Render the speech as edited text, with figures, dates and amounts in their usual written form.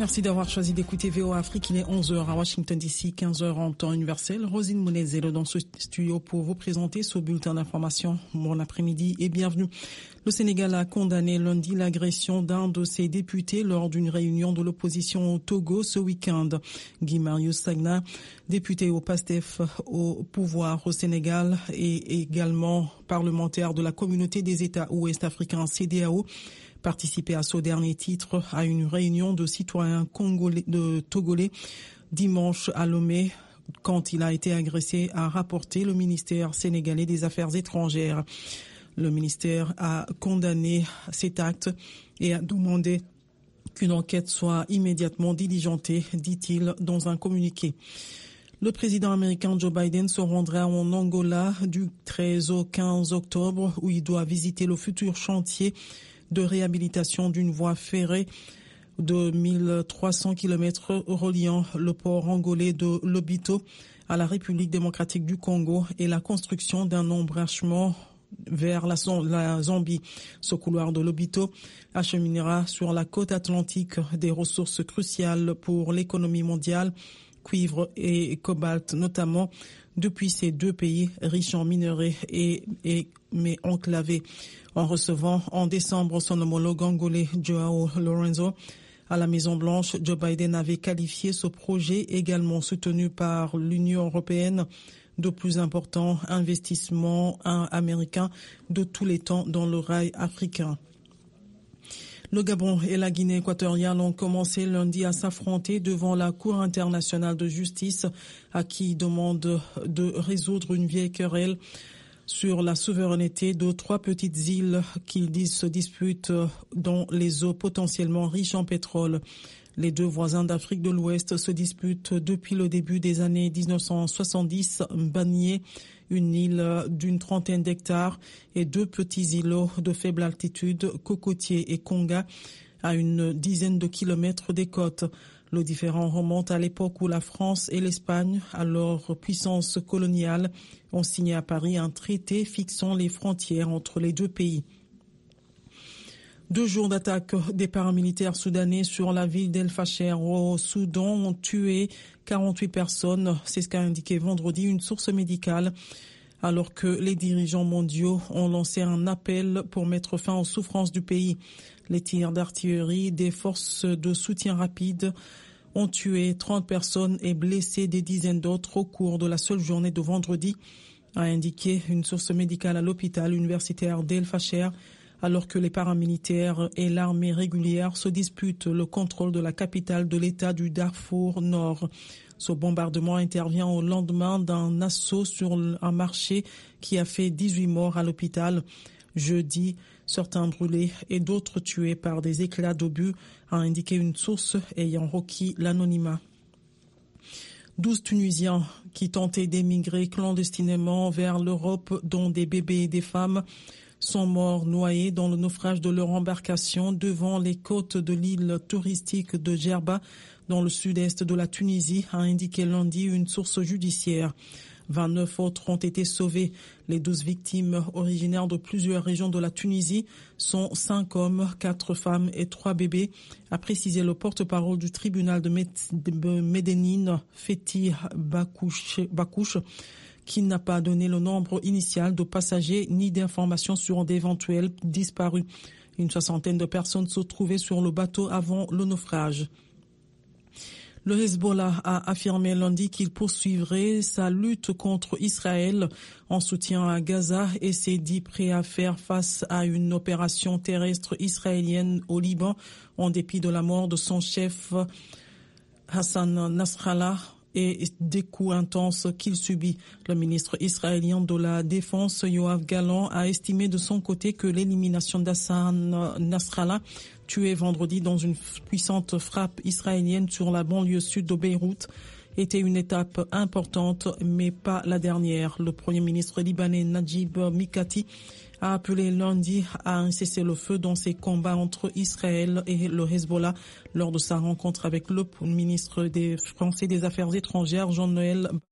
Merci d'avoir choisi d'écouter VOA Afrique. Il est 11h à Washington DC, 15h en temps universel. Rosine Mounezelo dans ce studio pour vous présenter ce bulletin d'information. Bon après-midi et bienvenue. Le Sénégal a condamné lundi l'agression d'un de ses députés lors d'une réunion de l'opposition au Togo ce week-end. Guy Marius Sagna, député au PASTEF au pouvoir au Sénégal et également parlementaire de la communauté des États ouest africains CEDEAO, participé à ce dernier titre à une réunion de citoyens togolais dimanche à Lomé quand il a été agressé, a rapporté le ministère sénégalais des Affaires étrangères. Le ministère a condamné cet acte et a demandé qu'une enquête soit immédiatement diligentée, dit-il dans un communiqué. Le président américain Joe Biden se rendra en Angola du 13 au 15 octobre où il doit visiter le futur chantier de réhabilitation d'une voie ferrée de 1300 km reliant le port angolais de Lobito à la République démocratique du Congo et la construction d'un embranchement vers la Zambie. Ce couloir de Lobito acheminera sur la côte atlantique des ressources cruciales pour l'économie mondiale, cuivre et cobalt notamment, depuis ces deux pays riches en minerais mais enclavés. En recevant en décembre son homologue angolais Joao Lourenço à la Maison-Blanche, Joe Biden avait qualifié ce projet également soutenu par l'Union européenne de plus important investissement américain de tous les temps dans le rail africain. Le Gabon et la Guinée équatoriale ont commencé lundi à s'affronter devant la Cour internationale de justice à qui demande de résoudre une vieille querelle sur la souveraineté de trois petites îles qu'ils disent se disputent dans les eaux potentiellement riches en pétrole. Les deux voisins d'Afrique de l'Ouest se disputent depuis le début des années 1970, Banié, une île d'une trentaine d'hectares, et deux petits îlots de faible altitude, Cocotier et Konga, à une dizaine de kilomètres des côtes. Le différend remonte à l'époque où la France et l'Espagne, alors puissance coloniale, ont signé à Paris un traité fixant les frontières entre les deux pays. 2 jours d'attaque des paramilitaires soudanais sur la ville d'El Fasher au Soudan ont tué 48 personnes. C'est ce qu'a indiqué vendredi une source médicale, alors que les dirigeants mondiaux ont lancé un appel pour mettre fin aux souffrances du pays. Les tirs d'artillerie des forces de soutien rapide ont tué 30 personnes et blessé des dizaines d'autres au cours de la seule journée de vendredi, a indiqué une source médicale à l'hôpital universitaire d'El Fasher, alors que les paramilitaires et l'armée régulière se disputent le contrôle de la capitale de l'État du Darfour Nord. Ce bombardement intervient au lendemain d'un assaut sur un marché qui a fait 18 morts à l'hôpital. Jeudi, certains brûlés et d'autres tués par des éclats d'obus, a indiqué une source ayant requis l'anonymat. 12 Tunisiens qui tentaient d'émigrer clandestinement vers l'Europe, dont des bébés et des femmes, sont morts noyés dans le naufrage de leur embarcation devant les côtes de l'île touristique de Djerba, dans le sud-est de la Tunisie, a indiqué lundi une source judiciaire. 29 autres ont été sauvés. Les 12 victimes originaires de plusieurs régions de la Tunisie sont 5 hommes, 4 femmes et 3 bébés, a précisé le porte-parole du tribunal de Médénine, Fethi Bakouche, qui n'a pas donné le nombre initial de passagers ni d'informations sur d'éventuels disparus. Une soixantaine de personnes se trouvaient sur le bateau avant le naufrage. Le Hezbollah a affirmé lundi qu'il poursuivrait sa lutte contre Israël en soutien à Gaza et s'est dit prêt à faire face à une opération terrestre israélienne au Liban en dépit de la mort de son chef Hassan Nasrallah et des coups intenses qu'il subit. Le ministre israélien de la Défense, Yoav Gallant, a estimé de son côté que l'élimination d'Hassan Nasrallah, tué vendredi dans une puissante frappe israélienne sur la banlieue sud de Beyrouth, était une étape importante, mais pas la dernière. Le premier ministre libanais Najib Mikati a appelé lundi à un cessez-le-feu dans ces combats entre Israël et le Hezbollah lors de sa rencontre avec le ministre français des Affaires étrangères, Jean-Noël